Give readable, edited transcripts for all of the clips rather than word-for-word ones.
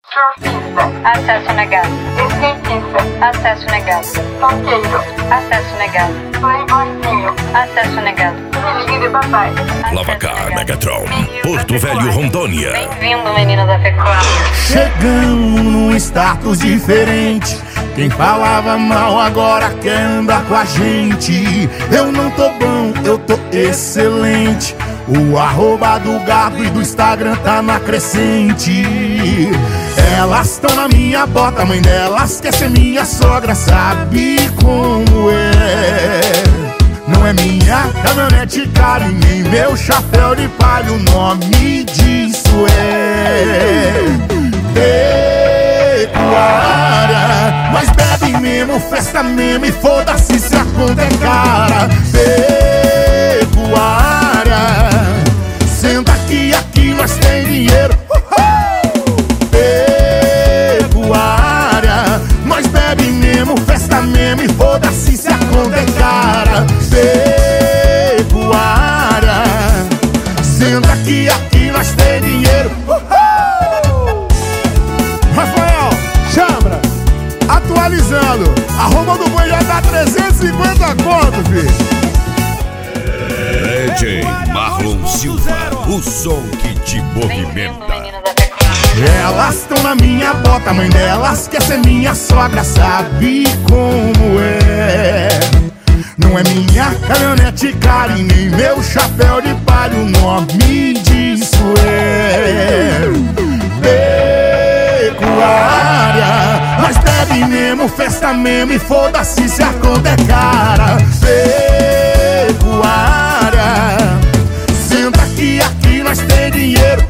Surfista. Acesso negado. Skatista. Acesso negado. Funkeiro. Acesso negado. Playboyzinho. Acesso negado. Filhinho de papai. Lavacar Megatron, Porto Velho, Rondônia. Bem-vindo, menino da pecuária. Chegamos num status diferente. Quem falava mal agora quer andar com a gente. Eu não tô bom, eu tô excelente. O arroba do gado e do Instagram tá na crescente. Elas tão na minha bota, mãe delas quer ser minha sogra. Sabe como é? Não é minha caminhonete cara e nem meu chapéu de palha. O nome disso é pecuária. Mas bebe mesmo, festa mesmo e foda-se se a conta é cara. Pecuária. Senta aqui nós tem dinheiro. Pecuária. Nós bebe mesmo, festa mesmo e foda-se se a conta é cara. Pecuária. Senta aqui nós tem dinheiro. Rafael, chambra, atualizando. Arroba do boi já dá 350 conto, filho. DJ Marlon Silva, o som que te Bem-vindo, movimenta. menino da pecuária. Elas tão na minha bota, mãe delas quer ser minha sogra. Sabe como é? Não é minha caminhonete cara e nem meu chapéu de palha. O nome disso é pecuária. Mas bebe mesmo, festa mesmo e foda-se se a conta é cara. Pecuária. Senta aqui nós tem dinheiro.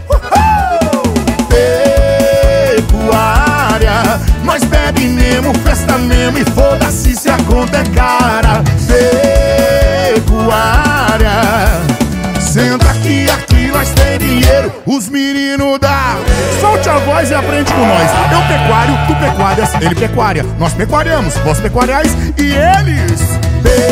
Pecuária. Nós bebe mesmo, festa mesmo e foda-se se a conta é cara. Pecuária. Senta aqui nós tem dinheiro. Os meninos da solte a voz e aprende com nós. Eu pecuário, tu pecuárias, ele pecuária. Nós pecuariamos, vós pecuariais e eles